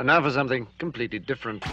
And now for something completely different.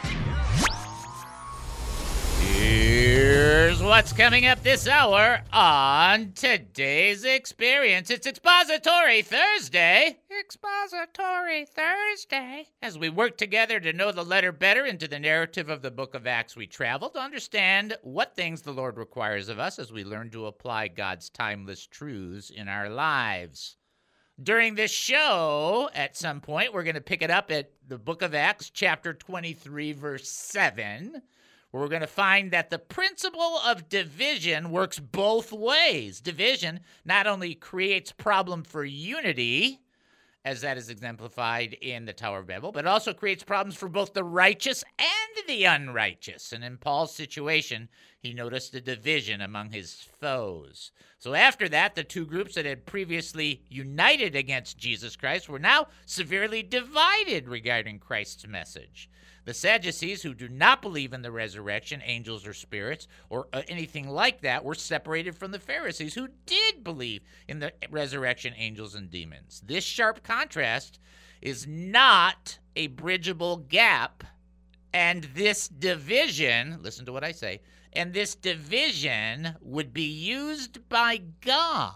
Here's what's coming up this hour on today's experience. It's Expository Thursday. Expository Thursday. As we work together to know the letter better into the narrative of the book of Acts, we travel to understand what things the Lord requires of us as we learn to apply God's timeless truths in our lives. During this show, at some point, we're going to pick it up at the book of Acts, chapter 23, verse 7. We're going to find that the principle of division works both ways. Division not only creates problem for unity, as that is exemplified in the Tower of Babel, but also creates problems for both the righteous and the unrighteous. And in Paul's situation, he noticed a division among his foes. So after that, the two groups that had previously united against Jesus Christ were now severely divided regarding Christ's message. The Sadducees, who do not believe in the resurrection, angels or spirits, or anything like that, were separated from the Pharisees, who did believe in the resurrection, angels, and demons. This sharp contrast is not a bridgeable gap, and this division, listen to what I say, and this division would be used by God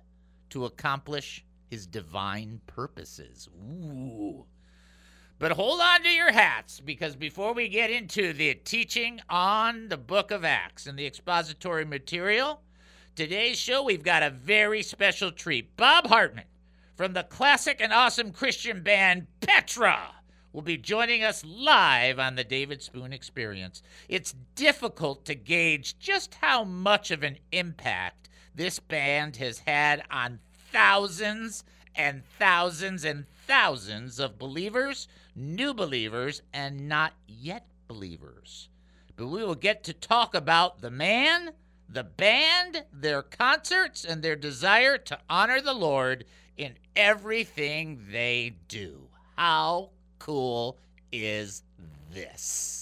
to accomplish his divine purposes. Ooh. But hold on to your hats, because before we get into the teaching on the book of Acts and the expository material, today's show, we've got a very special treat. Bob Hartman from the classic and awesome Christian band Petra will be joining us live on the David Spoon Experience. It's difficult to gauge just how much of an impact this band has had on thousands and thousands and thousands of believers, new believers, and not yet believers. But we will get to talk about the man, the band, their concerts, and their desire to honor the Lord in everything they do. How cool is this?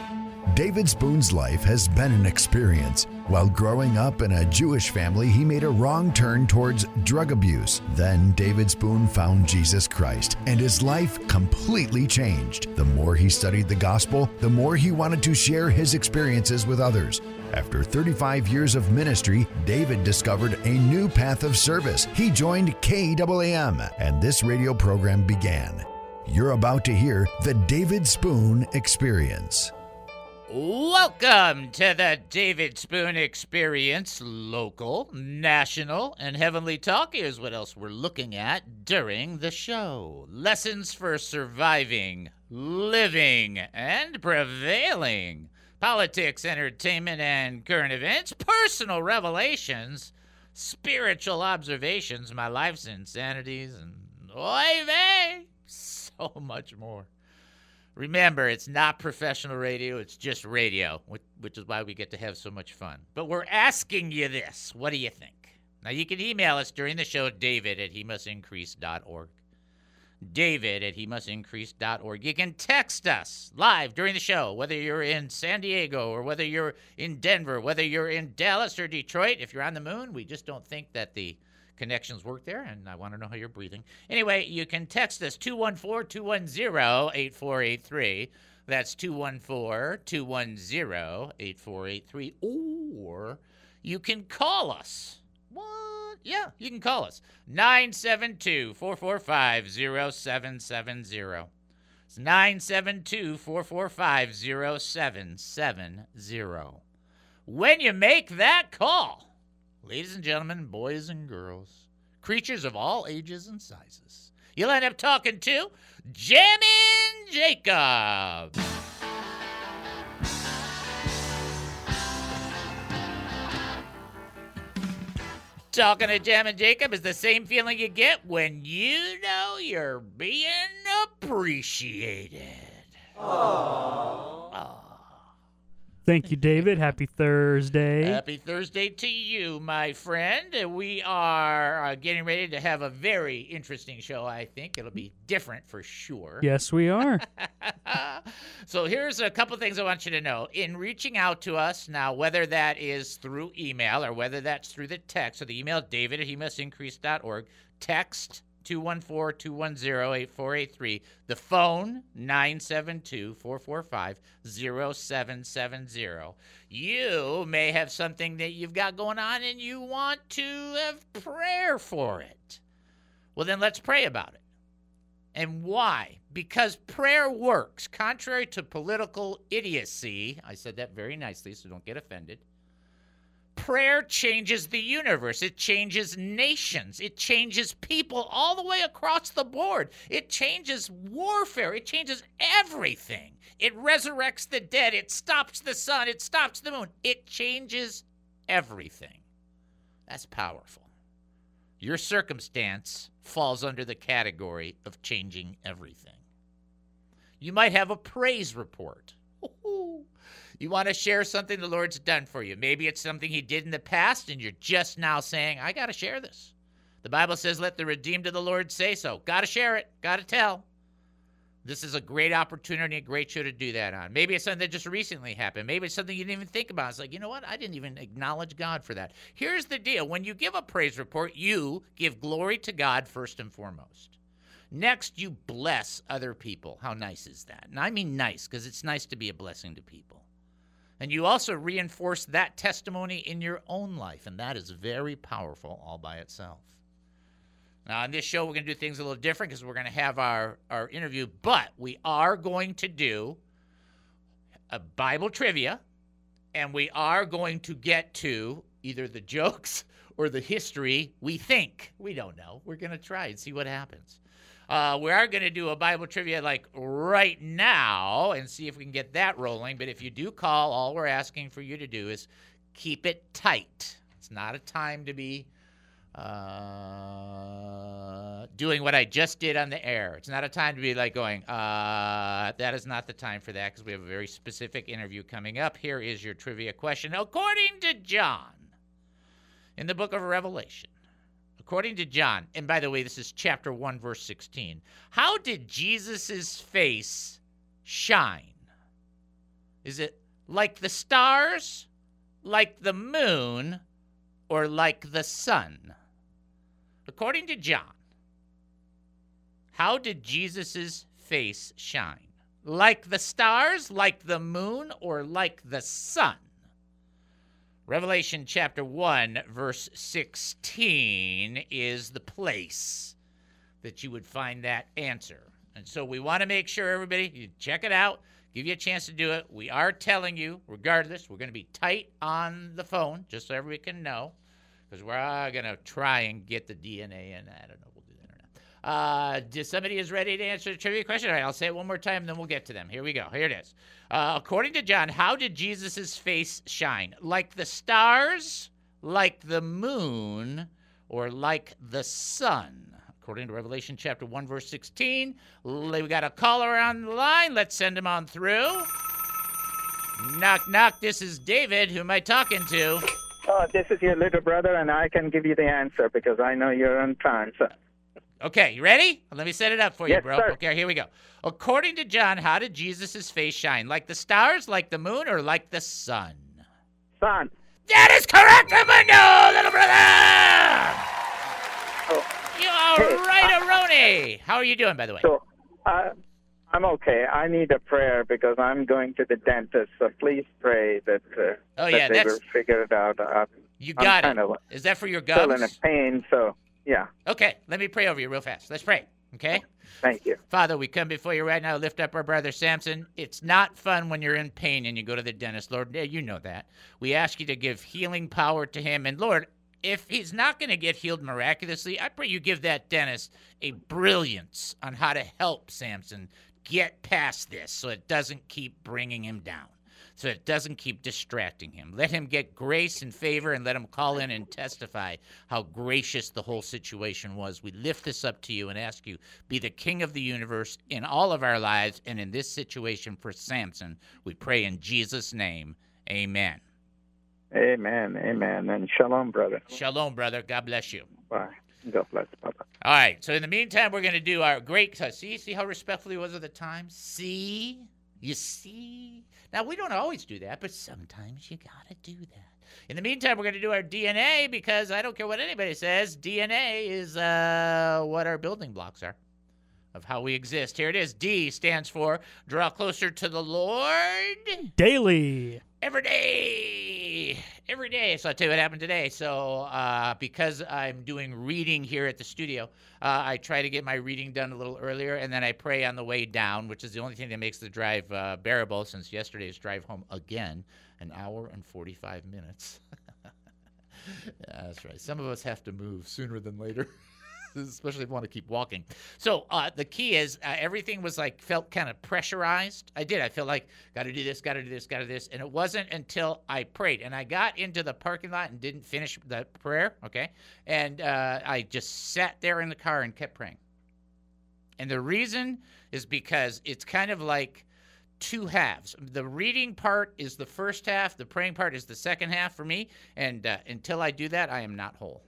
David Spoon's life has been an experience. While growing up in a Jewish family, he made a wrong turn towards drug abuse. Then David Spoon found Jesus Christ, and his life completely changed. The more he studied the gospel, the more he wanted to share his experiences with others. After 35 years of ministry, David discovered a new path of service. He joined KAAM, and this radio program began. You're about to hear the David Spoon Experience. Welcome to the David Spoon Experience, local, national, and heavenly talk. Here's what else we're looking at during the show. Lessons for surviving, living, and prevailing. Politics, entertainment, and current events. Personal revelations. Spiritual observations. My life's insanities. And oy vey, so much more. Remember, it's not professional radio, it's just radio, which is why we get to have so much fun. But we're asking you this. What do you think? Now, you can email us during the show, david@hemustincrease.org. david@hemustincrease.org. You can text us live during the show, whether you're in San Diego or whether you're in Denver, whether you're in Dallas or Detroit. If you're on the moon, we just don't think that the connections work there, and I want to know how you're breathing. Anyway, you can text us 214-210-8483. That's 214-210-8483. Or you can call us. What? Yeah, you can call us. 972-445-0770. It's 972-445-0770. When you make that call, ladies and gentlemen, boys and girls, creatures of all ages and sizes, you'll end up talking to Jammin' Jacob. Talking to Jammin' Jacob is the same feeling you get when you know you're being appreciated. Aww. Thank you, David. Happy Thursday. Happy Thursday to you, my friend. We are getting ready to have a very interesting show, I think. It'll be different for sure. Yes, we are. So here's a couple things I want you to know. In reaching out to us now, whether that is through email or whether that's through the text, so the email, david@hemustincrease.org, text 214-210-8483. The phone, 972-445-0770. You may have something that you've got going on and you want to have prayer for it. Well, then let's pray about it. And why? Because prayer works. Contrary to political idiocy, I said that very nicely, so don't get offended. Prayer changes the universe. It changes nations. It changes people all the way across the board. It changes warfare. It changes everything. It resurrects the dead. It stops the sun. It stops the moon. It changes everything. That's powerful. Your circumstance falls under the category of changing everything. You might have a praise report. You want to share something the Lord's done for you. Maybe it's something he did in the past, and you're just now saying, I got to share this. The Bible says, let the redeemed of the Lord say so. Got to share it. Got to tell. This is a great opportunity, a great show to do that on. Maybe it's something that just recently happened. Maybe it's something you didn't even think about. It's like, you know what? I didn't even acknowledge God for that. Here's the deal. When you give a praise report, you give glory to God first and foremost. Next, you bless other people. How nice is that? And I mean nice, because it's nice to be a blessing to people. And you also reinforce that testimony in your own life, and that is very powerful all by itself. Now, on this show, we're going to do things a little different because we're going to have our interview, but we are going to do a Bible trivia, and we are going to get to either the jokes or the history we think. We don't know. We're going to try and see what happens. We are going to do a Bible trivia like right now and see if we can get that rolling. But if you do call, all we're asking for you to do is keep it tight. It's not a time to be doing what I just did on the air. It's not a time to be like going, that is not the time for that because we have a very specific interview coming up. Here is your trivia question. According to John, in the book of Revelation, according to John, and by the way, this is chapter 1, verse 16, how did Jesus' face shine? Is it like the stars, like the moon, or like the sun? According to John, how did Jesus' face shine? Like the stars, like the moon, or like the sun? Revelation chapter 1, verse 16 is the place that you would find that answer. And so we want to make sure, everybody, you check it out, give you a chance to do it. We are telling you, regardless, we're going to be tight on the phone, just so everybody can know, because we're going to try and get the DNA in. I don't know if we'll do that or not. Somebody is ready to answer the trivia question? All right, I'll say it one more time, and then we'll get to them. Here we go. Here it is. According to John, how did Jesus' face shine? Like the stars, like the moon, or like the sun? According to Revelation chapter 1, verse 16. We got a caller on the line. Let's send him on through. Knock, knock. This is David. Who am I talking to? This is your little brother, and I can give you the answer because I know you're on time, sir. Okay, you ready? Let me set it up for you, Yes, bro. sir. Okay, here we go. According to John, how did Jesus' face shine? Like the stars, like the moon, or like the sun? Son. That is correct, Raimundo, little brother! You are right, Aroni. How are you doing, by the way? So, I'm okay. I need a prayer because I'm going to the dentist, so please pray that, that they will figure it out. You got I'm it. kind of Is that for your still in gums? pain, so, yeah. Okay, let me pray over you real fast. Let's pray, okay? Thank you. Father, we come before you right now, lift up our brother Samson. It's not fun when you're in pain and you go to the dentist, Lord. Yeah, you know that. We ask you to give healing power to him. And, Lord, if he's not going to get healed miraculously, I pray you give that dentist a brilliance on how to help Samson get past this so it doesn't keep bringing him down, so it doesn't keep distracting him. Let him get grace and favor, and let him call in and testify how gracious the whole situation was. We lift this up to you and ask you, be the king of the universe in all of our lives and in this situation for Samson. We pray in Jesus' name, amen. Amen, amen. And shalom, brother. Shalom, brother. God bless you. Bye. God bless, Papa. All right, so in the meantime, we're going to do our great, see how respectful he was of the time? See? You see? Now, we don't always do that, but sometimes you got to do that. In the meantime, we're going to do our DNA because I don't care what anybody says. DNA is what our building blocks are of how we exist. Here it is. D stands for draw closer to the Lord. Daily. Every day. Every day. So I'll tell you what happened today. So because I'm doing reading here at the studio, I try to get my reading done a little earlier, and then I pray on the way down, which is the only thing that makes the drive bearable since yesterday's drive home again, an hour and 45 minutes. Yeah, that's right. Some of us have to move sooner than later. Especially if you want to keep walking. So the key is everything was felt kind of pressurized. I felt like, got to do this, got to do this, got to do this. And it wasn't until I prayed. And I got into the parking lot and didn't finish the prayer, okay? And I just sat there in the car and kept praying. And the reason is because it's kind of like two halves. The reading part is the first half. The praying part is the second half for me. And until I do that, I am not whole.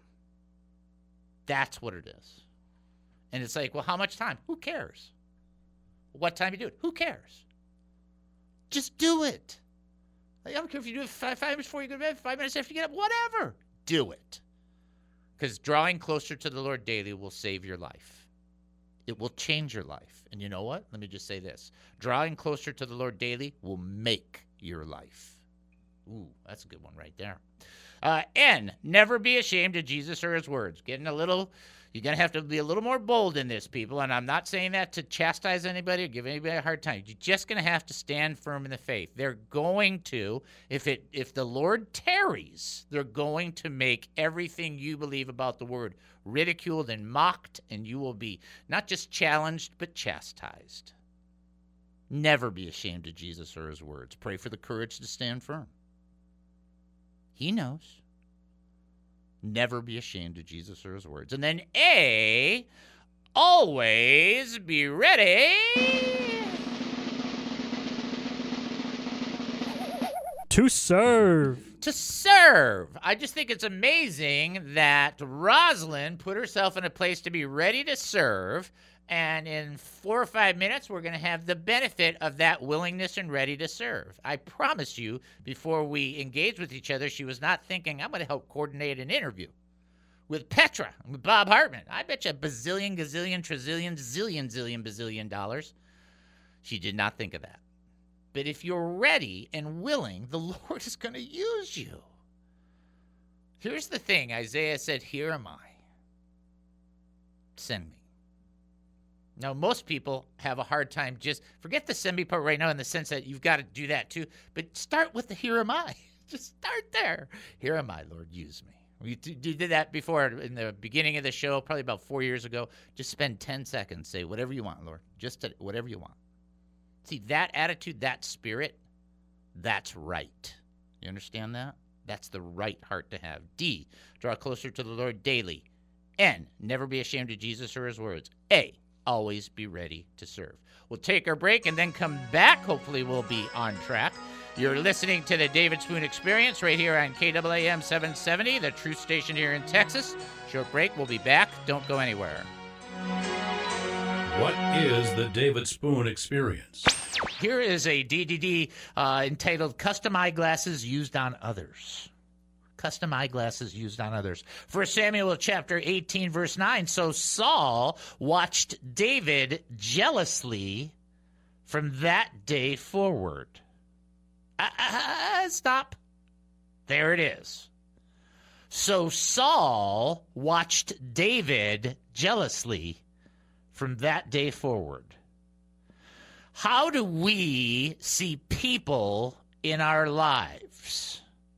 That's what it is. And it's like, well, how much time? Who cares? What time you do it? Who cares? Just do it. I don't care if you do it 5 minutes before you go to bed, 5 minutes after you get up, whatever. Do it. Because drawing closer to the Lord daily will save your life. It will change your life. And you know what? Let me just say this. Drawing closer to the Lord daily will make your life. Ooh, that's a good one right there. N, never be ashamed of Jesus or his words. You're going to have to be a little more bold in this, people. And I'm not saying that to chastise anybody or give anybody a hard time. You're just going to have to stand firm in the faith. They're going to, if the Lord tarries, they're going to make everything you believe about the word ridiculed and mocked, and you will be not just challenged, but chastised. Never be ashamed of Jesus or his words. Pray for the courage to stand firm. He knows. Never be ashamed of Jesus or his words. And then A, always be ready to serve. To serve. I just think it's amazing that Rosalind put herself in a place to be ready to serve. And in 4 or 5 minutes, we're going to have the benefit of that willingness and ready to serve. I promise you, before we engaged with each other, she was not thinking, I'm going to help coordinate an interview with Petra, with Bob Hartman. I bet you a bazillion, gazillion, trazillion, zillion, zillion, bazillion dollars. She did not think of that. But if you're ready and willing, the Lord is going to use you. Here's the thing. Isaiah said, here am I. Send me. Now, most people have a hard time just forget the send me part right now in the sense that you've got to do that too. But start with the here am I. Just start there. Here am I, Lord, use me. We did that before in the beginning of the show, probably about 4 years ago. Just spend 10 seconds. Say whatever you want, Lord. Just whatever you want. See, that attitude, that spirit, that's right. You understand that? That's the right heart to have. D, draw closer to the Lord daily. N, never be ashamed of Jesus or his words. A, always be ready to serve. We'll take our break and then come back. Hopefully we'll be on track. You're listening to the David Spoon Experience right here on KAAM 770, the truth station here in Texas. Short break. We'll be back. Don't go anywhere. What is the David Spoon Experience? Here is a DDD entitled Custom Eyeglasses Used on Others. Custom eyeglasses used on others. 1 Samuel chapter 18, verse 9. So Saul watched David jealously from that day forward. Stop. There it is. So Saul watched David jealously from that day forward. How do we see people in our lives?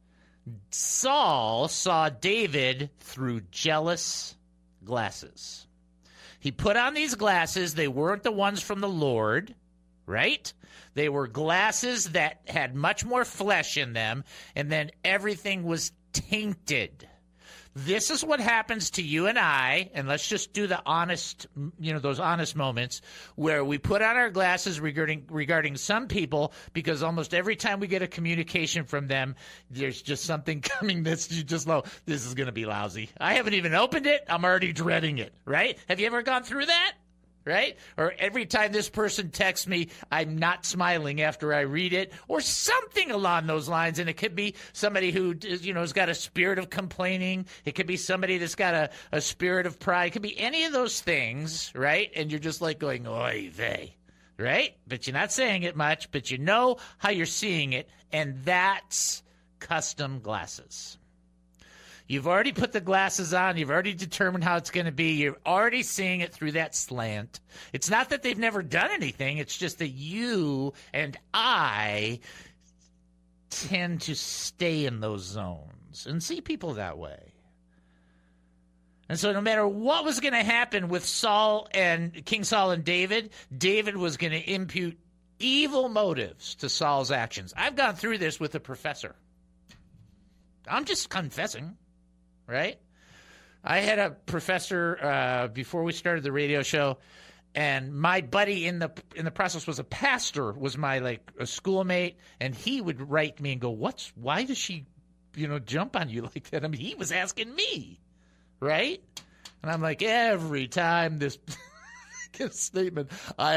Saul saw David through jealous glasses. He put on these glasses. They weren't the ones from the Lord, right? They were glasses that had much more flesh in them, and then everything was tainted. This is what happens to you and I, and let's just do the honest, those honest moments where we put on our glasses regarding some people because almost every time we get a communication from them, there's just something coming that's you just know, this is going to be lousy. I haven't even opened it. I'm already dreading it, right? Have you ever gone through that? right? Or every time this person texts me, I'm not smiling after I read it, or something along those lines. And it could be somebody who, has got a spirit of complaining. It could be somebody that's got a spirit of pride. It could be any of those things, right? And you're just like going, oy vey, right? But you're not saying it much, but you know how you're seeing it, and that's custom glasses. You've already put the glasses on. You've already determined how it's going to be. You're already seeing it through that slant. It's not that they've never done anything. It's just that you and I tend to stay in those zones and see people that way. And so no matter what was going to happen with King Saul and David, David was going to impute evil motives to Saul's actions. I've gone through this with a professor. I'm just confessing. Right? I had a professor before we started the radio show, and my buddy in the process was a pastor, was my a schoolmate, and he would write me and go, why does she, jump on you like that? I mean, he was asking me, right? And I'm like, every time this statement,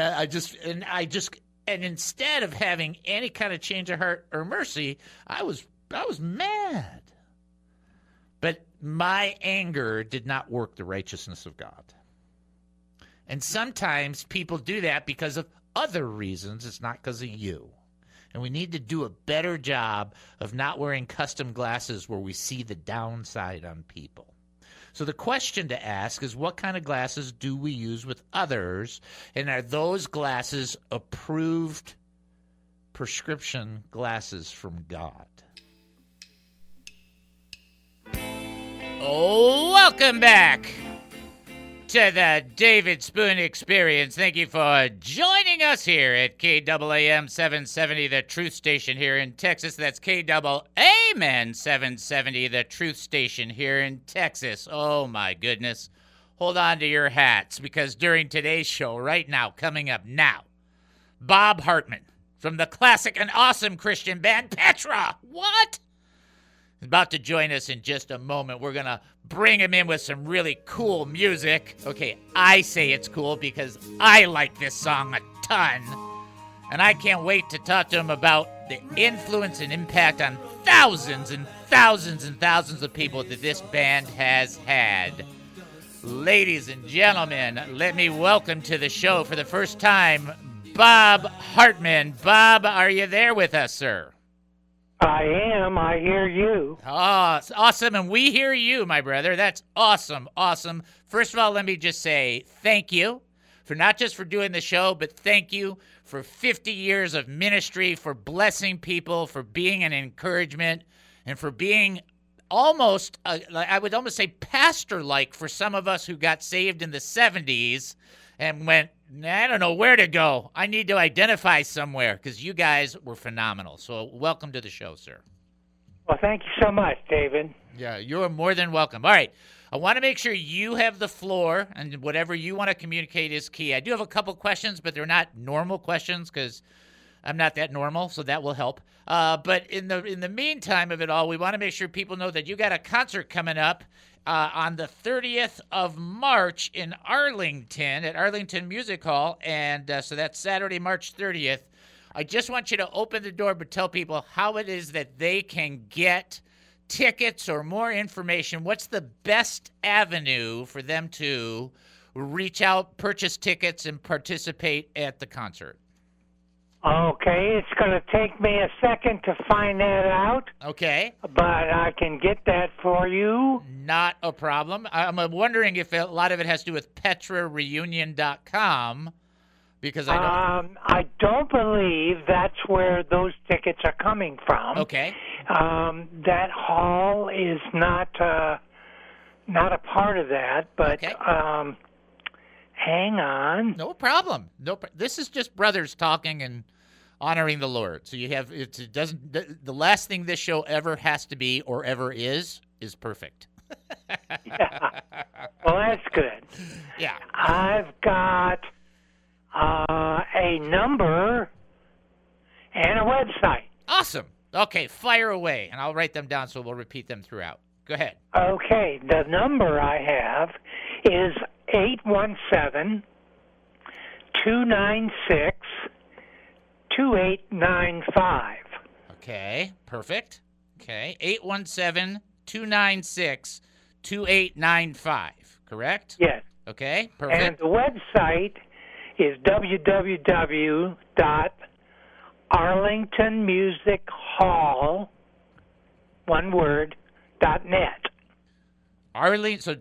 and instead of having any kind of change of heart or mercy, I was mad. But my anger did not work the righteousness of God. And sometimes people do that because of other reasons. It's not because of you. And we need to do a better job of not wearing custom glasses where we see the downside on people. So the question to ask is, what kind of glasses do we use with others? And are those glasses approved prescription glasses from God? Welcome back to the David Spoon Experience. Thank you for joining us here at KAAM 770, the Truth Station here in Texas. That's KAAM 770, the Truth Station here in Texas. Oh, my goodness. Hold on to your hats, because during today's show, right now, coming up now, Bob Hartman from the classic and awesome Christian band Petra. What? He's about to join us in just a moment. We're going to bring him in with some really cool music. Okay, I say it's cool because I like this song a ton. And I can't wait to talk to him about the influence and impact on thousands and thousands and thousands of people that this band has had. Ladies and gentlemen, let me welcome to the show for the first time, Bob Hartman. Bob, are you there with us, sir? I am. I hear you. Oh, it's awesome. And we hear you, my brother. That's awesome. Awesome. First of all, let me just say thank you for not just for doing the show, but thank you for 50 years of ministry, for blessing people, for being an encouragement, and for being almost, I would almost say pastor-like for some of us who got saved in the 70s and went, I don't know where to go. I need to identify somewhere, because you guys were phenomenal. So welcome to the show, sir. Well, thank you so much, David. Yeah, you're more than welcome. All right. I want to make sure you have the floor, and whatever you want to communicate is key. I do have a couple questions, but they're not normal questions because I'm not that normal, so that will help. But in the meantime of it all, we want to make sure people know that you got a concert coming up on the 30th of March in Arlington, at Arlington Music Hall, and so that's Saturday, March 30th. I just want you to open the door, but tell people how it is that they can get tickets or more information. What's the best avenue for them to reach out, purchase tickets, and participate at the concert? Okay, it's going to take me a second to find that out. Okay. But I can get that for you. Not a problem. I'm wondering if a lot of it has to do with PetraReunion.com, because I don't believe that's where those tickets are coming from. Okay. That hall is not a part of that, but okay. Hang on. No problem. This is just brothers talking and honoring the Lord. So you have it doesn't. The last thing this show ever has to be or ever is perfect. Yeah. Well, that's good. Yeah. I've got a number and a website. Awesome. Okay, fire away, and I'll write them down so we'll repeat them throughout. Go ahead. Okay, the number I have is 817-888-5800. 817-296-2895. Okay, perfect. Okay, 817-296-2895, correct? Yes. Okay, perfect. And the website is www.arlingtonmusichall, one word, .net. So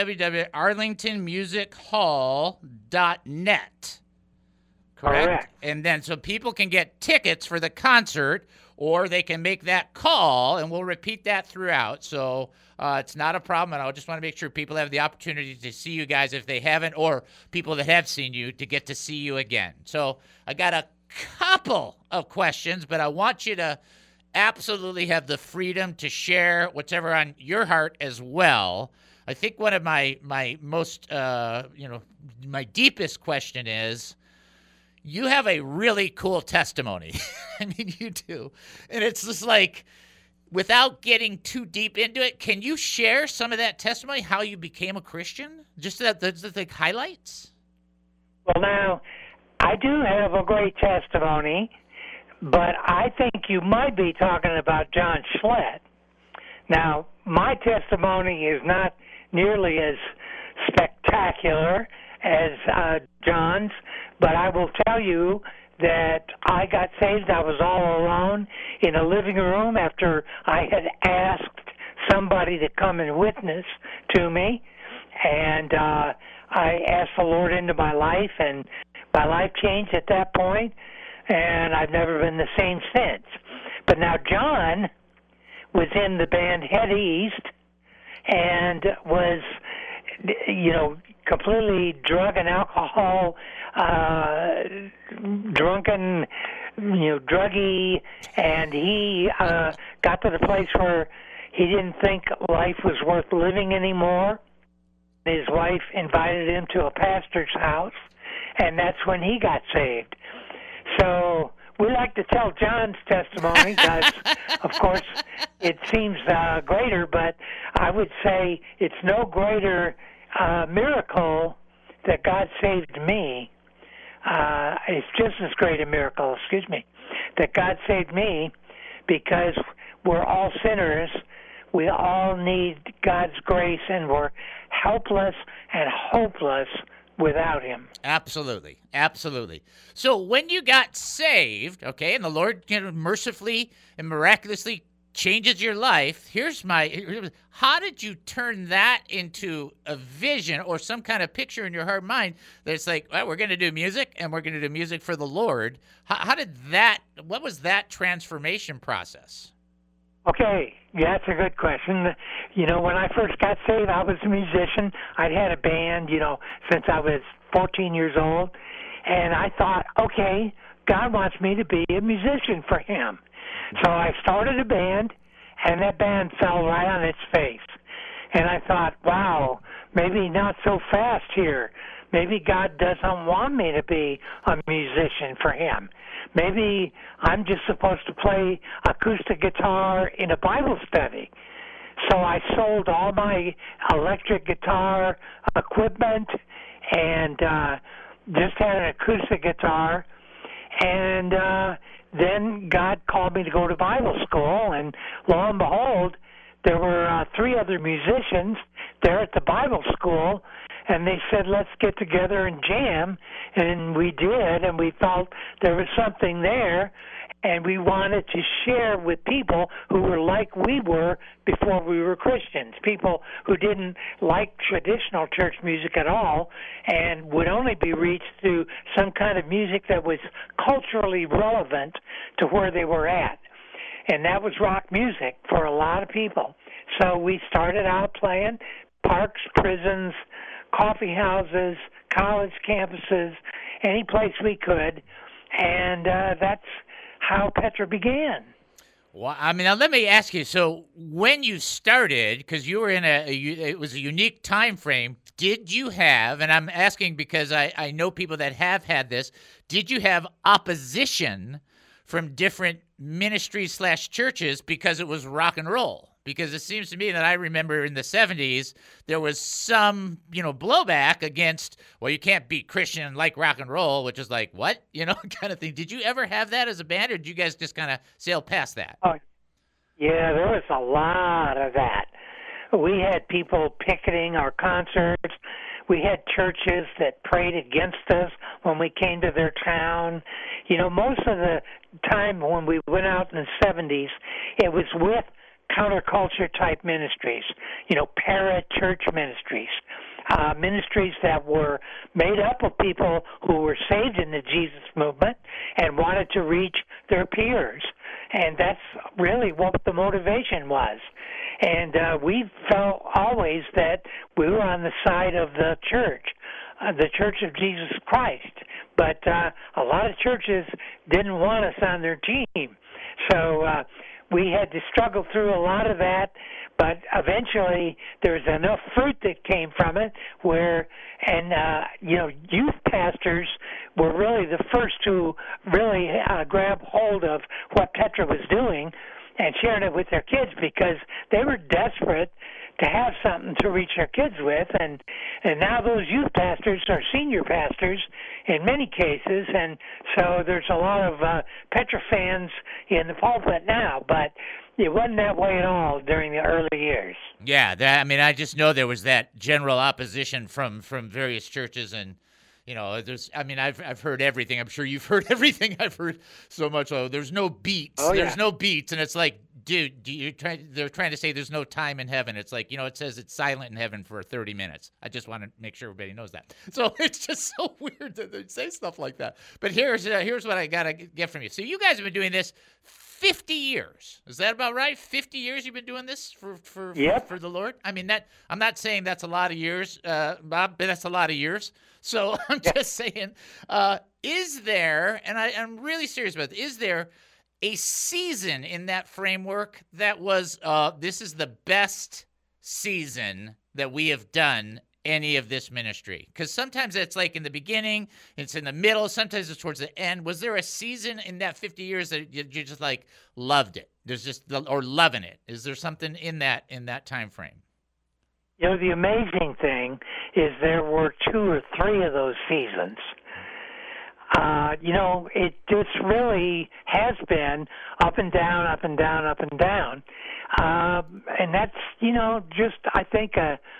www.arlingtonmusichall.net. Correct? And then so people can get tickets for the concert, or they can make that call, and we'll repeat that throughout. So it's not a problem, and I just want to make sure people have the opportunity to see you guys if they haven't, or people that have seen you to get to see you again. So I got a couple of questions, but I want you to absolutely have the freedom to share whatever on your heart as well. I think one of my most, my deepest question is, you have a really cool testimony. I mean, you do. And it's just like, without getting too deep into it, can you share some of that testimony, how you became a Christian? Just the highlights? Well, now, I do have a great testimony, but I think you might be talking about John Schlett. Now, my testimony is not nearly as spectacular as John's, but I will tell you that I got saved. I was all alone in a living room after I had asked somebody to come and witness to me, and I asked the Lord into my life, and my life changed at that point, and I've never been the same since. But now John was in the band Head East and was, completely drug and alcohol, drunken, druggy, and he got to the place where he didn't think life was worth living anymore. His wife invited him to a pastor's house, and that's when he got saved. So we like to tell John's testimony because, of course, it seems greater, but I would say it's no greater miracle that God saved me. It's just as great a miracle, that God saved me, because we're all sinners. We all need God's grace, and we're helpless and hopeless without him. Absolutely. Absolutely. So when you got saved, okay, and the Lord mercifully and miraculously changes your life, how did you turn that into a vision or some kind of picture in your heart and mind that's like, well, we're going to do music, and we're going to do music for the Lord? What was that transformation process? Okay, yeah, that's a good question. When I first got saved, I was a musician. I'd had a band, since I was 14 years old. And I thought, okay, God wants me to be a musician for him. So I started a band, and that band fell right on its face. And I thought, wow, maybe not so fast here. Maybe God doesn't want me to be a musician for him. Maybe I'm just supposed to play acoustic guitar in a Bible study. So I sold all my electric guitar equipment and just had an acoustic guitar. And then God called me to go to Bible school, and lo and behold, there were 3 other musicians there at the Bible school, and they said, let's get together and jam, and we did, and we felt there was something there, and we wanted to share with people who were like we were before we were Christians, people who didn't like traditional church music at all and would only be reached through some kind of music that was culturally relevant to where they were at. And that was rock music for a lot of people. So we started out playing parks, prisons, coffee houses, college campuses, any place we could, and that's how Petra began. Well, now let me ask you. So when you started, because you were in it was a unique time frame. Did you have? And I'm asking because I know people that have had this. Did you have opposition from different ministries / churches because it was rock and roll? Because it seems to me that I remember in the 70s, there was some, blowback against, well, you can't be Christian like rock and roll, which is like, what? Kind of thing. Did you ever have that as a band, or did you guys just kind of sail past that? Oh, yeah, there was a lot of that. We had people picketing our concerts. We had churches that prayed against us when we came to their town. Most of the time when we went out in the 70s, it was with counterculture type ministries, para-church ministries, ministries that were made up of people who were saved in the Jesus movement and wanted to reach their peers. And that's really what the motivation was. And we felt always that we were on the side of the Church of Jesus Christ. But a lot of churches didn't want us on their team. So we had to struggle through a lot of that, but eventually there was enough fruit that came from it youth pastors were really the first to really grab hold of what Petra was doing and sharing it with their kids, because they were desperate to have something to reach their kids with, and now those youth pastors are senior pastors in many cases, and so there's a lot of Petra fans in the pulpit now, but it wasn't that way at all during the early years. Yeah, I just know there was that general opposition from various churches, and I've heard everything. I'm sure you've heard everything. I've heard so much. Oh, there's no beats. Oh, yeah. There's no beats, and it's like, dude, they're trying to say there's no time in heaven. It's like, it says it's silent in heaven for 30 minutes. I just want to make sure everybody knows that. So it's just so weird that they say stuff like that. But here's what I got to get from you. So you guys have been doing this 50 years. Is that about right? 50 years you've been doing this for the Lord? I mean, that I'm not saying that's a lot of years, Bob, but that's a lot of years. So I'm just saying, is there, and I'm really serious about this, is there a season in that framework that was, this is the best season that we have done any of this ministry? Because sometimes it's like in the beginning, it's in the middle, sometimes it's towards the end. Was there a season in that 50 years that you just like loved it? There's just, or loving it. Is there something in that time frame? The amazing thing is there were 2 or 3 of those seasons. It just really has been up and down, up and down, up and down. And that's, just, I think,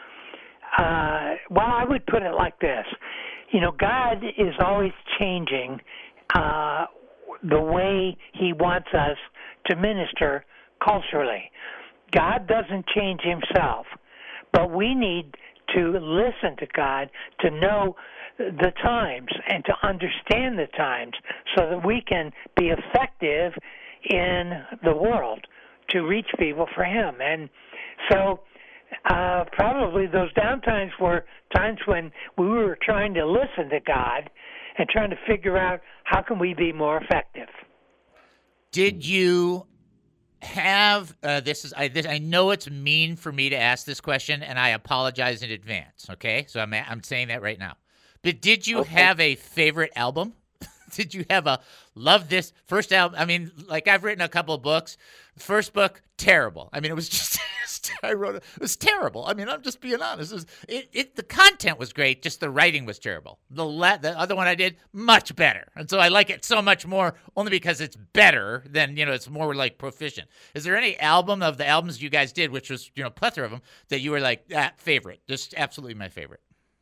I would put it like this. God is always changing the way he wants us to minister culturally. God doesn't change himself, but we need to listen to God to know the times and to understand the times so that we can be effective in the world to reach people for him. And so probably those downtimes were times when we were trying to listen to God and trying to figure out how can we be more effective. Did you have I know it's mean for me to ask this question, and I apologize in advance, okay? So I'm saying that right now. But did you have a favorite album? Did you have a love this first album? I mean, like I've written a couple of books. The first book, terrible. I mean, it was just it was terrible. I mean, I'm just being honest. The content was great, just the writing was terrible. The other one I did, much better. And so I like it so much more only because it's better than, it's more like proficient. Is there any album of the albums you guys did, which was, plethora of them, that you were like, that favorite, just absolutely my favorite?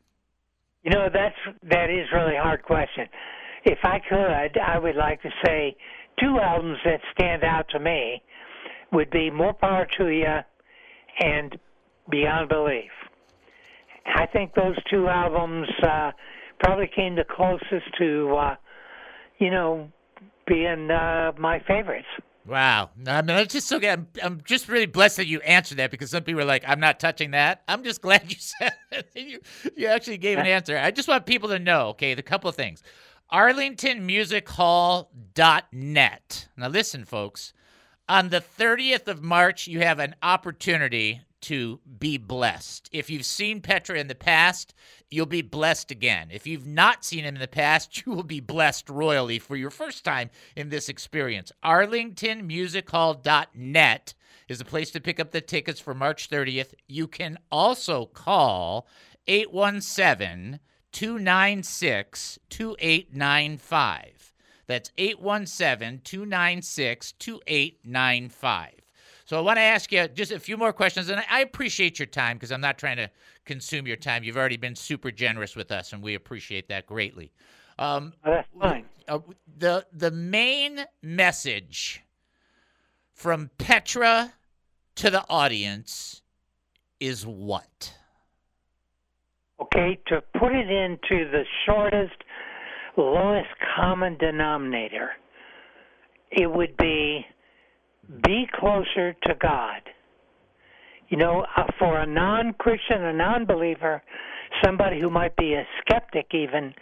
That is really hard question. If I could, I would like to say 2 albums that stand out to me would be More Power to You and Beyond Belief. I think those 2 albums probably came the closest to, being my favorites. Wow. I mean, it's just so good. I'm just really blessed that you answered that, because some people are like, I'm not touching that. I'm just glad you said it. You actually gave an answer. I just want people to know, okay, the couple of things. ArlingtonMusicHall.net. Now listen, folks. On the 30th of March, you have an opportunity to be blessed. If you've seen Petra in the past, you'll be blessed again. If you've not seen him in the past, you will be blessed royally for your first time in this experience. ArlingtonMusicHall.net is the place to pick up the tickets for March 30th. You can also call 817-296-2895. That's 817-296-2895. So I want to ask you just a few more questions, and I appreciate your time because I'm not trying to consume your time. You've already been super generous with us, and we appreciate that greatly. That's fine. The main message from Petra to the audience is what? Okay, to put it into the shortest, lowest common denominator, it would be closer to God. You know, for a non-Christian, a non-believer, somebody who might be a skeptic even,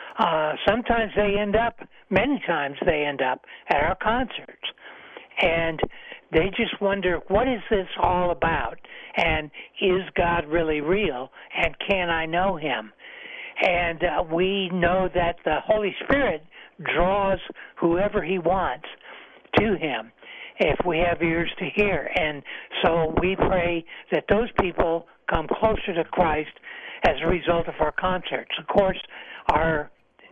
many times they end up at our concerts. And they just wonder, what is this all about? And is God really real? And can I know him? And we know that the Holy Spirit draws whoever he wants to him if we have ears to hear. And so we pray that those people come closer to Christ as a result of our concerts. Of course, our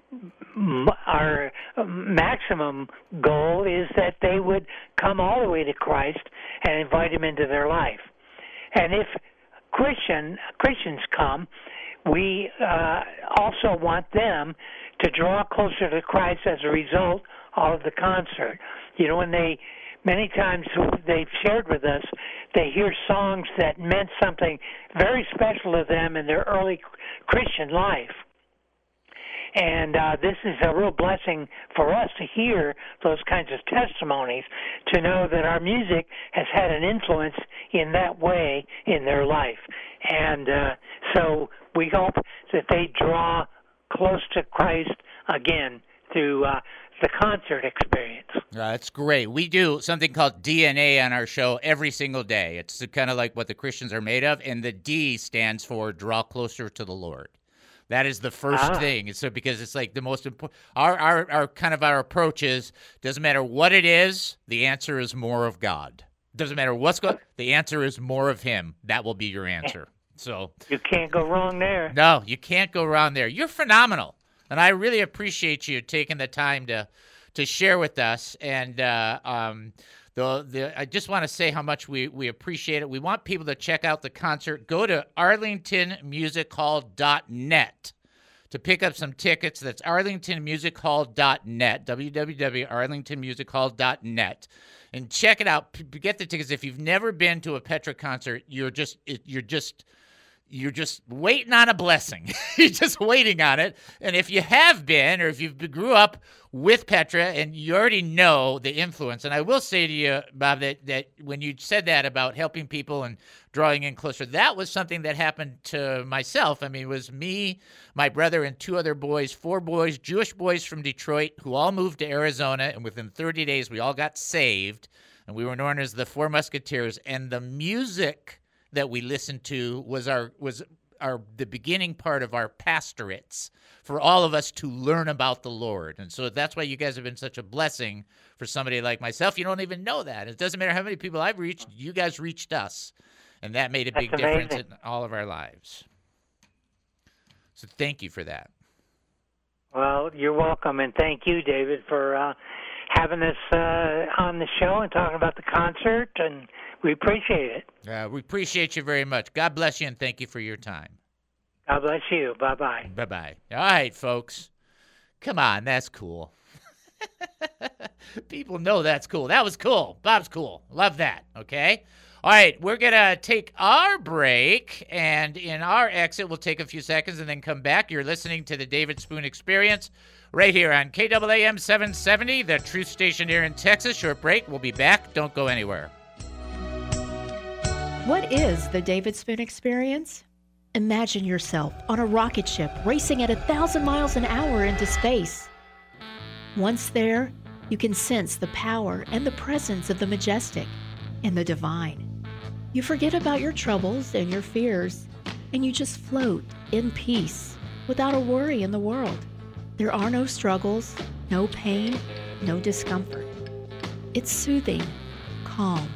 maximum goal is that they would come all the way to Christ and invite him into their life. And if Christians come, we also want them to draw closer to Christ as a result of the concert. You know, many times they've shared with us, they hear songs that meant something very special to them in their early Christian life. And this is a real blessing for us to hear those kinds of testimonies, to know that our music has had an influence in that way in their life. And so we hope that they draw close to Christ again through the concert experience. That's great. We do something called DNA on our show every single day. It's kind of like what the Christians are made of, and the D stands for draw closer to the Lord. That is the first thing. So because it's like the most important, our kind of our approach is, doesn't matter what it is, the answer is more of God. Doesn't matter what's going, the answer is more of him. That will be your answer. So you can't go wrong there. No, you can't go wrong there. You're phenomenal. And I really appreciate you taking the time to share with us. And I just want to say how much we appreciate it. We want people to check out the concert. Go to arlingtonmusichall.net to pick up some tickets. That's arlingtonmusichall.net, www.arlingtonmusichall.net. And check it out. Get the tickets. If you've never been to a Petra concert, you're just waiting on a blessing. You're just waiting on it. And if you have been, or if you grew up with Petra and you already know the influence, and I will say to you, Bob, that when you said that about helping people and drawing in closer, that was something that happened to myself. I mean, it was me, my brother, and 2 other boys, 4 boys, Jewish boys from Detroit, who all moved to Arizona, and within 30 days, we all got saved, and we were known as the Four Musketeers, and the music that we listened to was the beginning part of our pastorates for all of us to learn about the Lord. And so that's why you guys have been such a blessing for somebody like myself. You don't even know that. It doesn't matter how many people I've reached, you guys reached us. And that made a big difference in all of our lives. So thank you for that. Well, you're welcome, and thank you, David, for having us on the show and talking about the concert, and we appreciate it. We appreciate you very much. God bless you, and thank you for your time. God bless you. Bye-bye. Bye-bye. All right, folks. Come on, that's cool. People know that's cool. That was cool. Bob's cool. Love that, okay? All right, we're going to take our break, and in our exit, we'll take a few seconds and then come back. You're listening to the David Spoon Experience right here on KAAM 770, the truth station here in Texas. Short break. We'll be back. Don't go anywhere. What is the David Spoon Experience? Imagine yourself on a rocket ship racing at 1,000 miles an hour into space. Once there, you can sense the power and the presence of the majestic and the divine. You forget about your troubles and your fears, and you just float in peace without a worry in the world. There are no struggles, no pain, no discomfort. It's soothing, calm,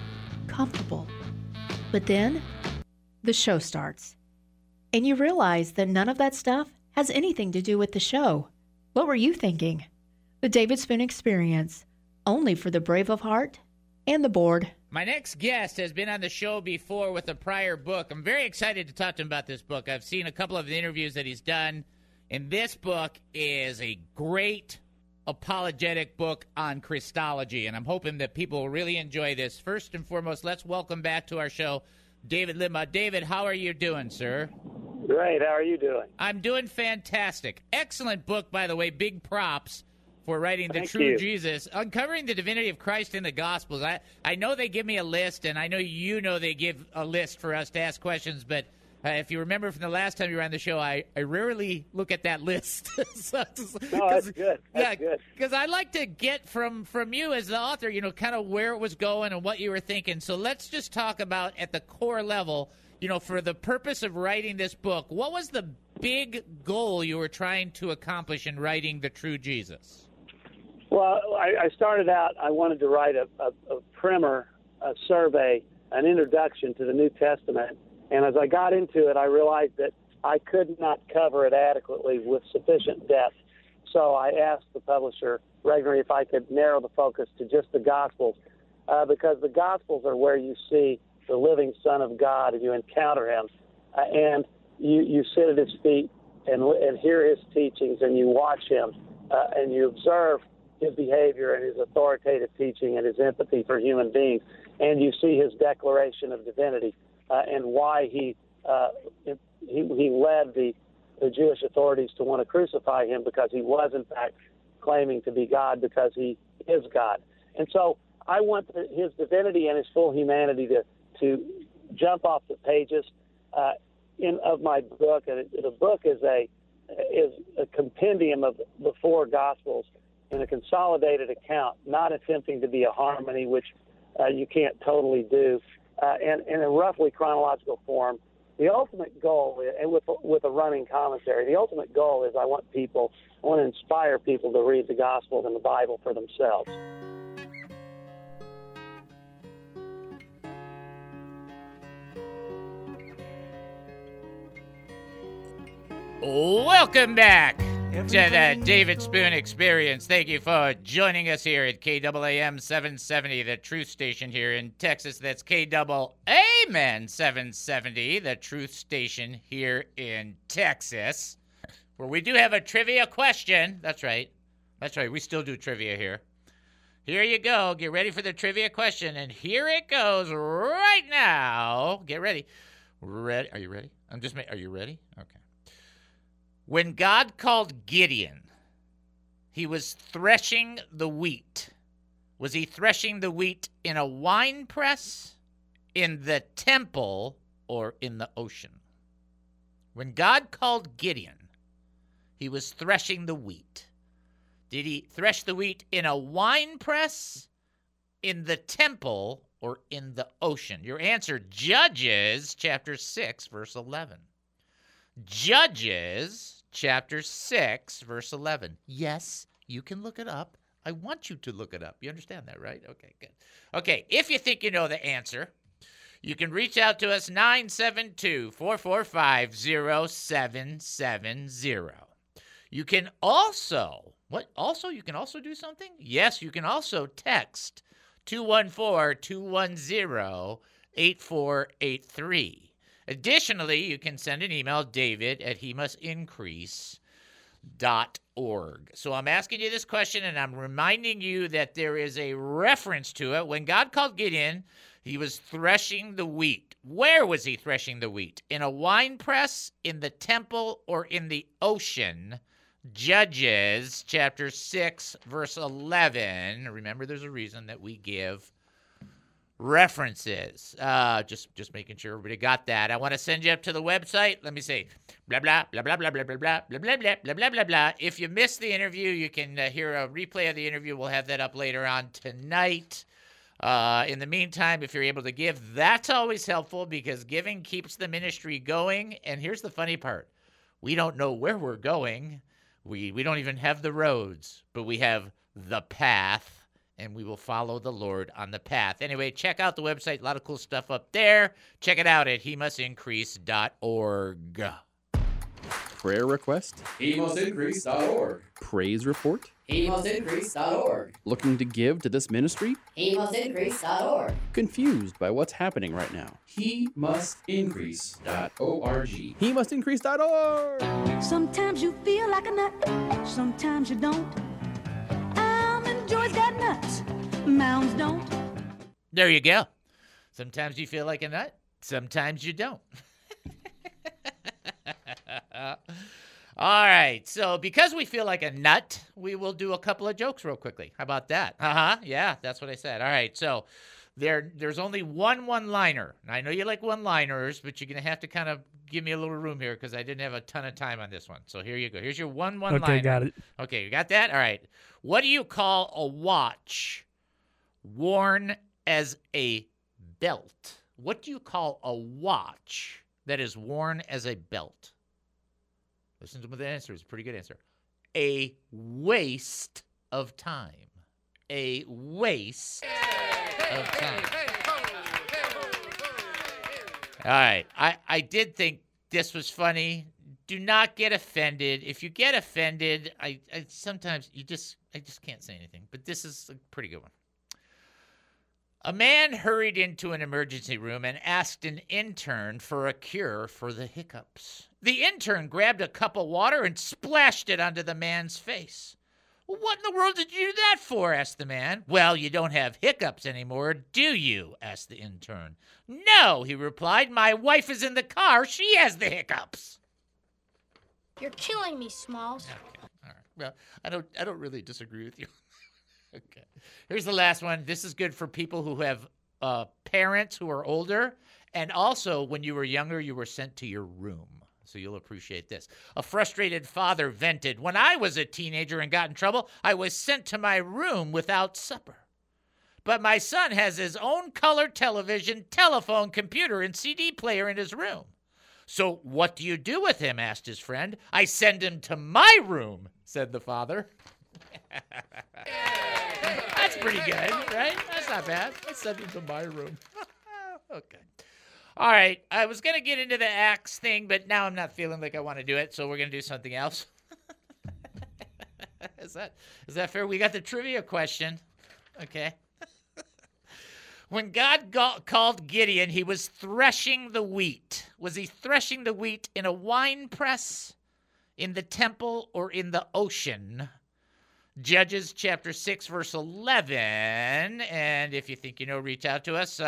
comfortable. But then, the show starts. And you realize that none of that stuff has anything to do with the show. What were you thinking? The David Spoon Experience, only for the brave of heart and the bored. My next guest has been on the show before with a prior book. I'm very excited to talk to him about this book. I've seen a couple of the interviews that he's done, and this book is a great apologetic book on Christology, and I'm hoping that people will really enjoy this. First and foremost, let's welcome back to our show David Limbaugh. David, how are you doing, sir? Great. How are you doing? I'm doing fantastic. Excellent book, by the way. Big props for writing The Thank True you. Jesus, Uncovering the Divinity of Christ in the Gospels. I know they give me a list, and I know they give a list for us to ask questions, but if you remember from the last time you were on the show, I rarely look at that list. No, that's good. That's good. Because I like to get from you as the author, kind of where it was going and what you were thinking. So let's just talk about at the core level, for the purpose of writing this book, what was the big goal you were trying to accomplish in writing The True Jesus? Well, I started out, I wanted to write a primer, a survey, an introduction to the New Testament. And as I got into it, I realized that I could not cover it adequately with sufficient depth. So I asked the publisher, Regnery, if I could narrow the focus to just the Gospels, because the Gospels are where you see the living Son of God, and you encounter him, and you sit at his feet and hear his teachings, and you watch him, and you observe his behavior and his authoritative teaching and his empathy for human beings, and you see his declaration of divinity and why he led the Jewish authorities to want to crucify him, because he was in fact claiming to be God, because he is God. And so I want his divinity and his full humanity to jump off the pages of my book. And the book is a compendium of the four Gospels in a consolidated account, not attempting to be a harmony, which you can't totally do, and in a roughly chronological form. The ultimate goal, and with a running commentary, the ultimate goal is I want to inspire people to read the Gospels and the Bible for themselves. Welcome back to the David Spoon Experience. Thank you for joining us here at KAAM 770, the truth station here in Texas. That's KAAM 770, the truth station here in Texas, where we do have a trivia question. That's right. We still do trivia here. Here you go. Get ready for the trivia question, and here it goes right now. Get ready. Are you ready? Are you ready? Okay. When God called Gideon, he was threshing the wheat. Was he threshing the wheat in a wine press, in the temple, or in the ocean? When God called Gideon, he was threshing the wheat. Did he thresh the wheat in a wine press, in the temple, or in the ocean? Your answer, Judges chapter 6, verse 11. Judges chapter 6, verse 11. Yes, you can look it up. I want you to look it up. You understand that, right? Okay, good. Okay, if you think you know the answer, you can reach out to us, 972-445-0770. You can also, you can also do something? Yes, you can also text 214-210-8483. Additionally, you can send an email, david@hemustincrease.org. So I'm asking you this question, and I'm reminding you that there is a reference to it. When God called Gideon, he was threshing the wheat. Where was he threshing the wheat? In a wine press, in the temple, or in the ocean? Judges chapter 6, verse 11. Remember, there's a reason that we give references. Just making sure everybody got that. I want to send you up to the website. Let me say blah blah blah blah blah blah blah blah blah blah blah blah blah blah blah. If you missed the interview, you can hear a replay of the interview. We'll have that up later on tonight. In the meantime, if you're able to give, that's always helpful, because giving keeps the ministry going. And here's the funny part: we don't know where we're going. We don't even have the roads, but we have the path, and we will follow the Lord on the path. Anyway, check out the website. A lot of cool stuff up there. Check it out at hemustincrease.org. Prayer request? HeMustIncrease.org. Praise report? HeMustIncrease.org. Looking to give to this ministry? HeMustIncrease.org. Confused by what's happening right now? HeMustIncrease.org. HeMustIncrease.org. Sometimes you feel like a nut, sometimes you don't. Enjoys got nuts, mounds don't. There you go. Sometimes you feel like a nut, sometimes you don't. All right, so because we feel like a nut, we will do a couple of jokes real quickly. How about that? Yeah, that's what I said. All right, so there's only one-liner. And I know you like one-liners, but you're going to have to kind of give me a little room here because I didn't have a ton of time on this one. So here you go. Here's your one-liner. Okay, got it. Okay, you got that? All right. What do you call a watch worn as a belt? What do you call a watch that is worn as a belt? Listen to the answer. It's a pretty good answer. A waste of time. A waste of time. All right. I did think this was funny. Do not get offended. If you get offended, I sometimes I just can't say anything. But this is a pretty good one. A man hurried into an emergency room and asked an intern for a cure for the hiccups. The intern grabbed a cup of water and splashed it onto the man's face. "What in the world did you do that for?" asked the man. "Well, you don't have hiccups anymore, do you?" asked the intern. "No," he replied. "My wife is in the car. She has the hiccups." You're killing me, Smalls. Okay. All right. Well, I don't really disagree with you. Okay. Here's the last one. This is good for people who have parents who are older, and also when you were younger, you were sent to your room. So you'll appreciate this. A frustrated father vented, "When I was a teenager and got in trouble, I was sent to my room without supper. But my son has his own color television, telephone, computer, and CD player in his room. So what do you do with him?" asked his friend. "I send him to my room," said the father. That's pretty good, right? That's not bad. I send him to my room. Okay. All right. I was going to get into the axe thing, but now I'm not feeling like I want to do it, so we're going to do something else. Is that fair? We got the trivia question. Okay. When God called Gideon, he was threshing the wheat. Was he threshing the wheat in a wine press, in the temple, or in the ocean? Judges chapter 6, verse 11. And if you think you know, reach out to us,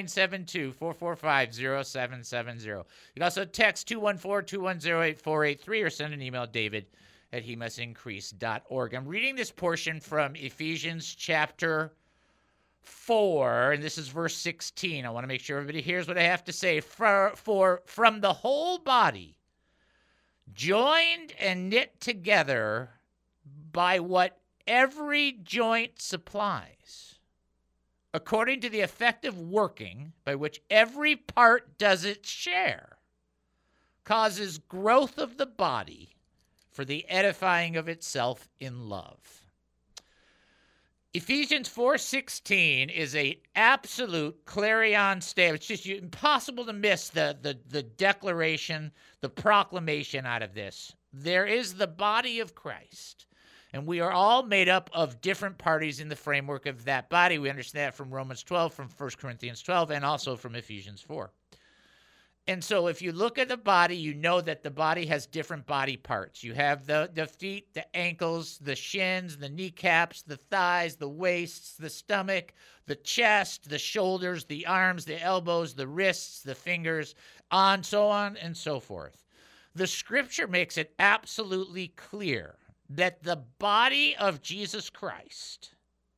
972-445-0770. You can also text 214-210-8483 or send an email, david@hemustincrease.org. I'm reading this portion from Ephesians chapter 4, and this is verse 16. I want to make sure everybody hears what I have to say. For from the whole body, joined and knit together by what every joint supplies, according to the effective working by which every part does its share, causes growth of the body for the edifying of itself in love. Ephesians 4:16 is an absolute clarion statement. It's just impossible to miss the declaration, the proclamation out of this. There is the body of Christ, and we are all made up of different parties in the framework of that body. We understand that from Romans 12, from 1 Corinthians 12, and also from Ephesians 4. And so if you look at the body, you know that the body has different body parts. You have the feet, the ankles, the shins, the kneecaps, the thighs, the waists, the stomach, the chest, the shoulders, the arms, the elbows, the wrists, the fingers, so on and so forth. The scripture makes it absolutely clear that the body of Jesus Christ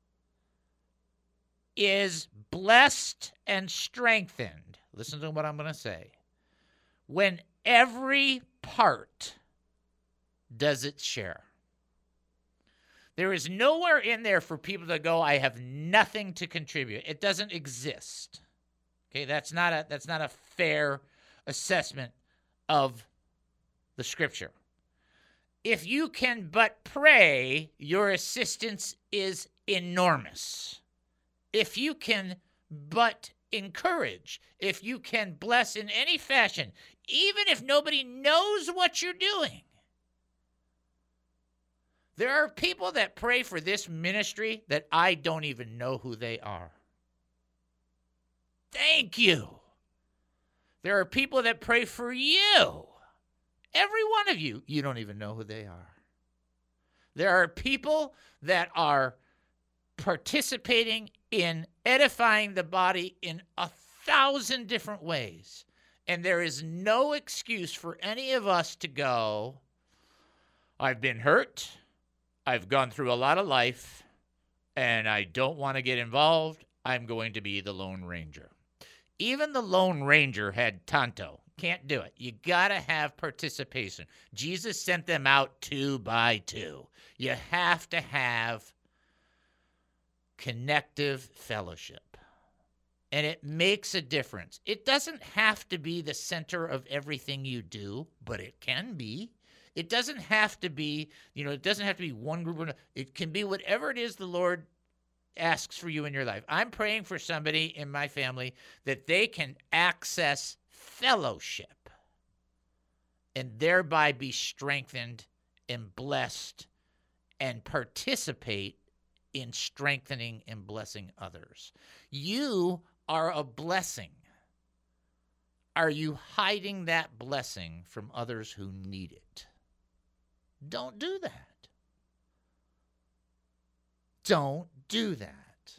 is blessed and strengthened. Listen to what I'm going to say. When every part does its share. There is nowhere in there for people to go, "I have nothing to contribute." It doesn't exist. Okay, that's not a fair assessment of the scripture. If you can but pray, your assistance is enormous. If you can but encourage, if you can bless in any fashion, even if nobody knows what you're doing. There are people that pray for this ministry that I don't even know who they are. Thank you. There are people that pray for you. Every one of you, you don't even know who they are. There are people that are participating in edifying the body in 1,000 different ways. And there is no excuse for any of us to go, I've been hurt, I've gone through a lot of life, and I don't want to get involved. I'm going to be the Lone Ranger. Even the Lone Ranger had Tonto. Can't do it. You got to have participation. Jesus sent them out 2 by 2. You have to have connective fellowship. And it makes a difference. It doesn't have to be the center of everything you do, but it can be. It doesn't have to be, it doesn't have to be one group. It can be whatever it is the Lord asks for you in your life. I'm praying for somebody in my family that they can access fellowship and thereby be strengthened and blessed and participate in strengthening and blessing others. You are a blessing. Are you hiding that blessing from others who need it? Don't do that. Don't do that.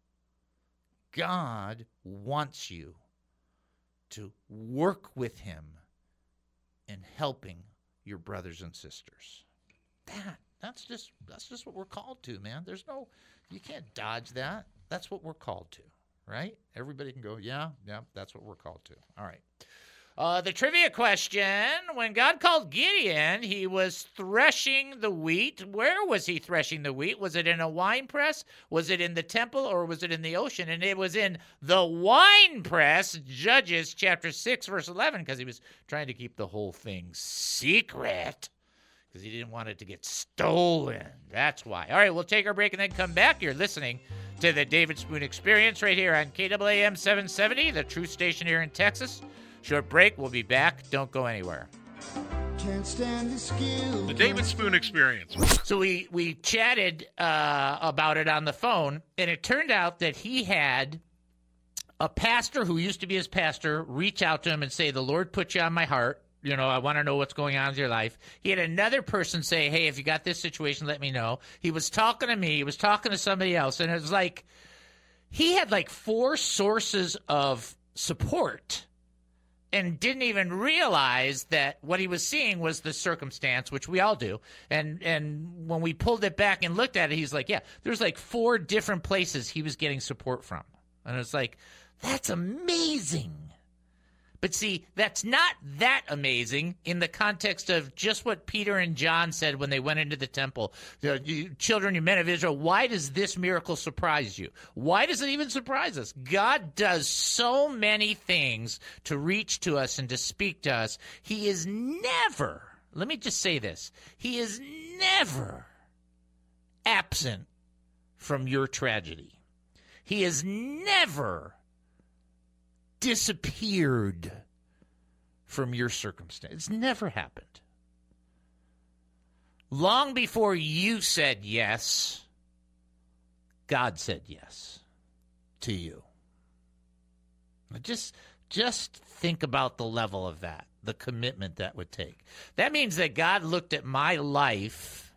God wants you to work with him in helping your brothers and sisters. That's just what we're called to, man. You can't dodge that. That's what we're called to, right? Everybody can go, yeah, that's what we're called to. All right. The trivia question, when God called Gideon, he was threshing the wheat. Where was he threshing the wheat? Was it in a wine press? Was it in the temple, or was it in the ocean? And it was in the wine press, Judges chapter 6, verse 11, because he was trying to keep the whole thing secret, because he didn't want it to get stolen. That's why. All right, we'll take our break and then come back. You're listening to the David Spoon Experience right here on KAAM 770, the Truth Station here in Texas. Short break. We'll be back. Don't go anywhere. Can't stand the skill. The David Spoon Experience. So we chatted about it on the phone, and it turned out that he had a pastor who used to be his pastor reach out to him and say, the Lord put you on my heart. I want to know what's going on in your life. He had another person say, hey, if you got this situation, let me know. He was talking to me. He was talking to somebody else. And it was like he had like 4 sources of support and didn't even realize that what he was seeing was the circumstance, which we all do. And when we pulled it back and looked at it, he's like, yeah, there's like 4 different places he was getting support from. And it's like, that's amazing. But see, that's not that amazing in the context of just what Peter and John said when they went into the temple. You children, you men of Israel, why does this miracle surprise you? Why does it even surprise us? God does so many things to reach to us and to speak to us. He is never, let me just say this, he is never absent from your tragedy. He is never disappeared from your circumstance. It's never happened. Long before you said yes, God said yes to you. Just think about the level of that, the commitment that would take. That means that God looked at my life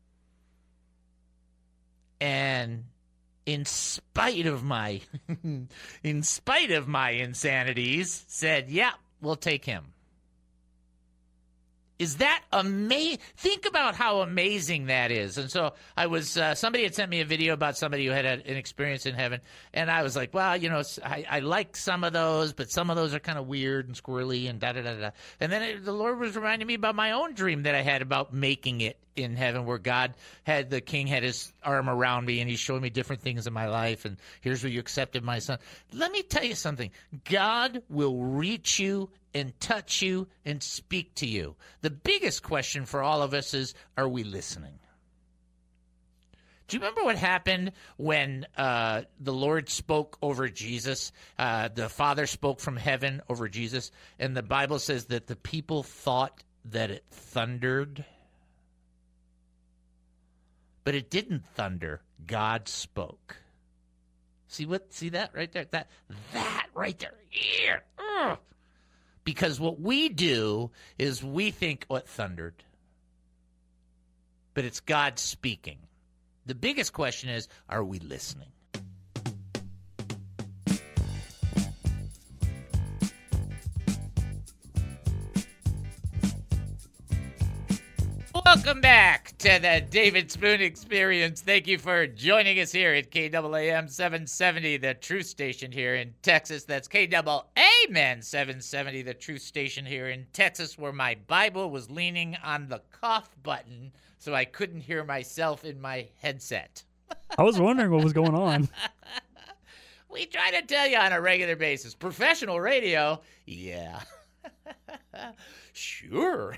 and in spite of my insanities, said, yeah, we'll take him. Is that amazing? Think about how amazing that is. And so I was, somebody had sent me a video about somebody who had an experience in heaven. And I was like, well, I like some of those, but some of those are kind of weird and squirrely and da-da-da-da. And then the Lord was reminding me about my own dream that I had about making it in heaven, where the king had his arm around me and he's showing me different things in my life. And here's where you accepted my son. Let me tell you something. God will reach you and touch you and speak to you. The biggest question for all of us is, are we listening? Do you remember what happened when the Lord spoke over Jesus? The Father spoke from heaven over Jesus, and the Bible says that the people thought that it thundered. But it didn't thunder. God spoke. See that right there? That right there. Yeah. Ugh. Because what we do is we think what thundered. But it's God speaking. The biggest question is, are we listening? Welcome back to the David Spoon Experience. Thank you for joining us here at KAAM 770, the truth station here in Texas. That's KAAM 770, the truth station here in Texas, where my Bible was leaning on the cough button so I couldn't hear myself in my headset. I was wondering what was going on. We try to tell you on a regular basis. Professional radio, yeah. Sure.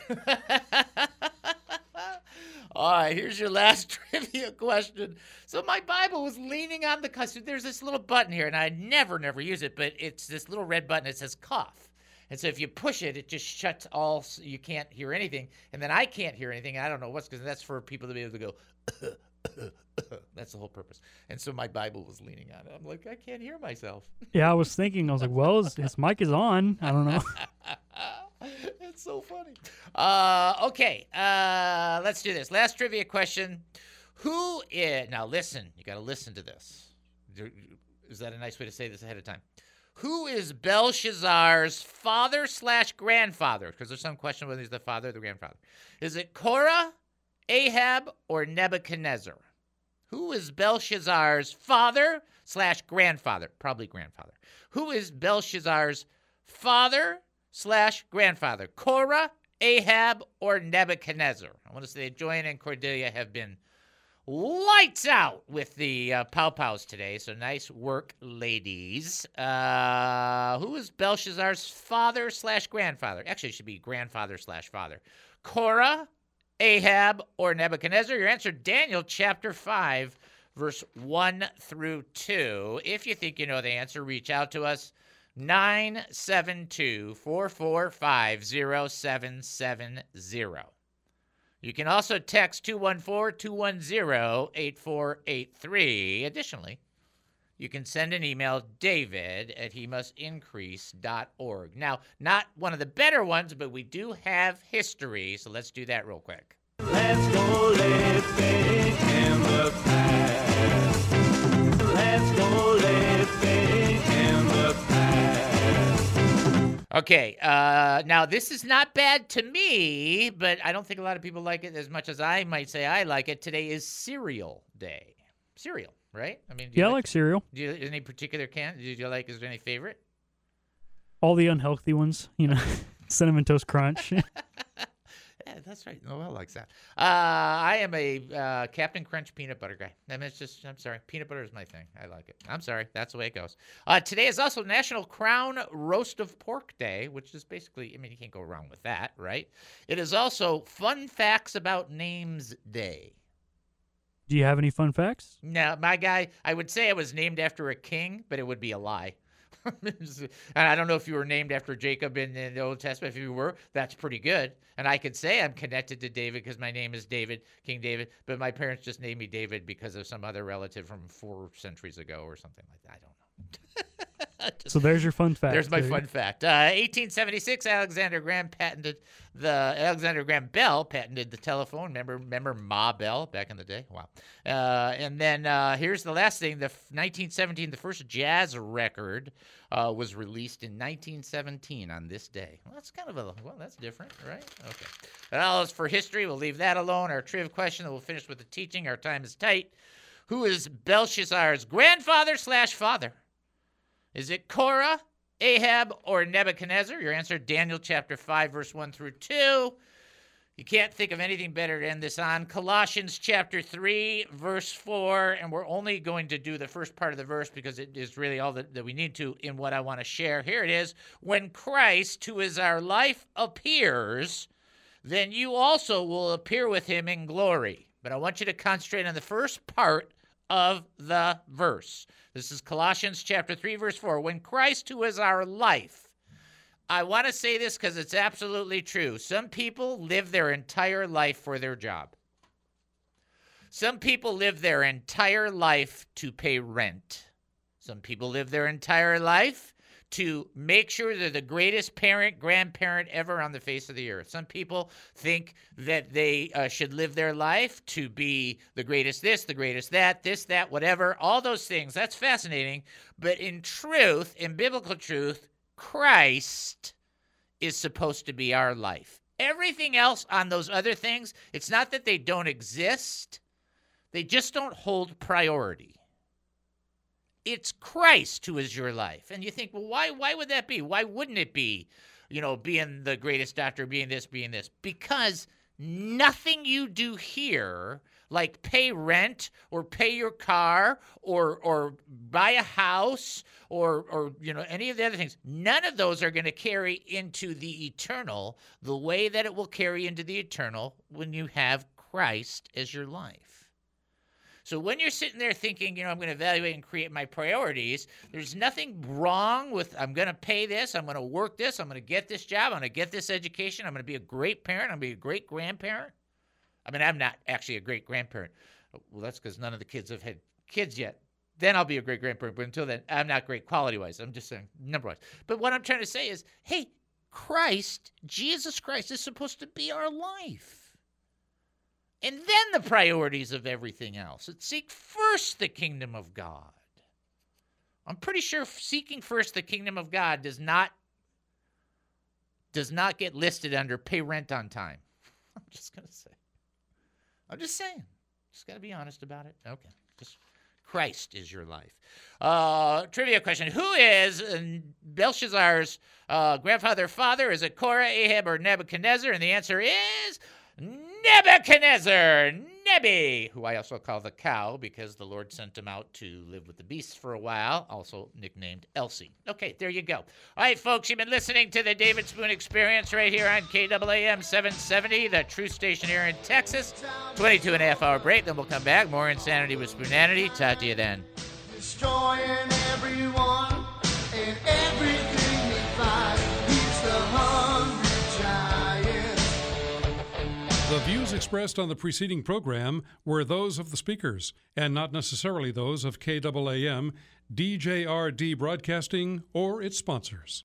All right, here's your last trivia question. So my Bible was leaning on the cuff. There's this little button here, and I never use it, but it's this little red button that says cough. And so if you push it, it just shuts all, so you can't hear anything. And then I can't hear anything. I don't know what's, because that's for people to be able to go, that's the whole purpose. And so my Bible was leaning on it. I'm like, I can't hear myself. Yeah, I was thinking, I was like, well, his mic is on. I don't know. It's so funny. Okay, let's do this. Last trivia question. Who is, now listen, you got to listen to this. Is that a nice way to say this ahead of time? Who is Belshazzar's father/grandfather? Because there's some question whether he's the father or the grandfather. Is it Korah, Ahab, or Nebuchadnezzar? Who is Belshazzar's father/grandfather? Probably grandfather. Who is Belshazzar's father/grandfather? Korah, Ahab, or Nebuchadnezzar? I want to say Joanna and Cordelia have been lights out with the pow-pows today, so nice work, ladies. Who is Belshazzar's father/grandfather? Actually, it should be grandfather/father. Korah, Ahab, or Nebuchadnezzar? Your answer, Daniel chapter 5, verse 1 through 2. If you think you know the answer, reach out to us. 972-445-0770. You can also text 214-210-8483. Additionally, you can send an email, david@hemustincrease.org. Now, not one of the better ones, but we do have history, so let's do that real quick. Let's go living in the past. Let's go living in the past. Okay, now this is not bad to me, but I don't think a lot of people like it as much as I might say I like it. Today is Cereal Day. Cereal, right? I mean, I like cereal. Do you any particular can? Do you like? Is there any favorite? All the unhealthy ones, Cinnamon Toast Crunch. Yeah, that's right. Noel likes that. I am a Captain Crunch peanut butter guy. I mean, I'm sorry. Peanut butter is my thing. I like it. I'm sorry. That's the way it goes. Today is also National Crown Roast of Pork Day, which is basically, I mean, you can't go wrong with that, right? It is also Fun Facts About Names Day. Do you have any fun facts? No, my guy, I would say I was named after a king, but it would be a lie. And I don't know if you were named after Jacob in the Old Testament. If you were, that's pretty good. And I could say I'm connected to David because my name is David, King David, but my parents just named me David because of some other relative from 4 centuries ago or something like that. I don't know. So there's your fun fact. There's my fun fact. 1876, Alexander Graham Bell patented the telephone. Remember Ma Bell back in the day? Wow. And then here's the last thing. 1917, the first jazz record was released in 1917 on this day. Well, that's kind of that's different, right? Okay. Well, as for history, we'll leave that alone. Our trivia question, we'll finish with the teaching. Our time is tight. Who is Belshazzar's grandfather/father? Is it Korah, Ahab, or Nebuchadnezzar? Your answer, Daniel chapter 5, verse 1 through 2. You can't think of anything better to end this on. Colossians chapter 3, verse 4, and we're only going to do the first part of the verse because it is really all that we need to in what I want to share. Here it is. When Christ, who is our life, appears, then you also will appear with him in glory. But I want you to concentrate on the first part of the verse. This is Colossians chapter 3, verse 4. When Christ, who is our life. I want to say this because it's absolutely true. Some people live their entire life for their job. Some people live their entire life to pay rent. Some people live their entire life to make sure they're the greatest parent, grandparent ever on the face of the earth. Some people think that they should live their life to be the greatest this, the greatest that, this, that, whatever, all those things. That's fascinating. But in truth, in biblical truth, Christ is supposed to be our life. Everything else on those other things, it's not that they don't exist. They just don't hold priority. It's Christ who is your life. And you think, well, why would that be? Why wouldn't it be, being the greatest doctor, being this? Because nothing you do here, like pay rent or pay your car or buy a house or any of the other things, none of those are going to carry into the eternal the way that it will carry into the eternal when you have Christ as your life. So when you're sitting there thinking, I'm going to evaluate and create my priorities, there's nothing wrong with I'm going to pay this, I'm going to work this, I'm going to get this job, I'm going to get this education, I'm going to be a great parent, I'm going to be a great grandparent. I mean, I'm not actually a great grandparent. Well, that's because none of the kids have had kids yet. Then I'll be a great grandparent. But until then, I'm not great quality-wise. I'm just saying number-wise. But what I'm trying to say is, hey, Christ, Jesus Christ, is supposed to be our life. And then the priorities of everything else. Seek first the kingdom of God. I'm pretty sure seeking first the kingdom of God does not get listed under pay rent on time. I'm just going to say. I'm just saying. Just got to be honest about it. Okay. Just Christ is your life. Trivia question. Who is Belshazzar's grandfather, father? Is it Korah, Ahab, or Nebuchadnezzar? And the answer is Nebuchadnezzar, Nebi, who I also call the cow because the Lord sent him out to live with the beasts for a while, also nicknamed Elsie. Okay, there you go. All right, folks, you've been listening to the David Spoon Experience right here on KAAM 770, the true station here in Texas. 22 and a half hour break, then we'll come back. More Insanity with Spoonanity. Talk to you then. Destroying everyone and everything they find. He's the hungry giant. The views expressed on the preceding program were those of the speakers and not necessarily those of KAAM, DJRD Broadcasting, or its sponsors.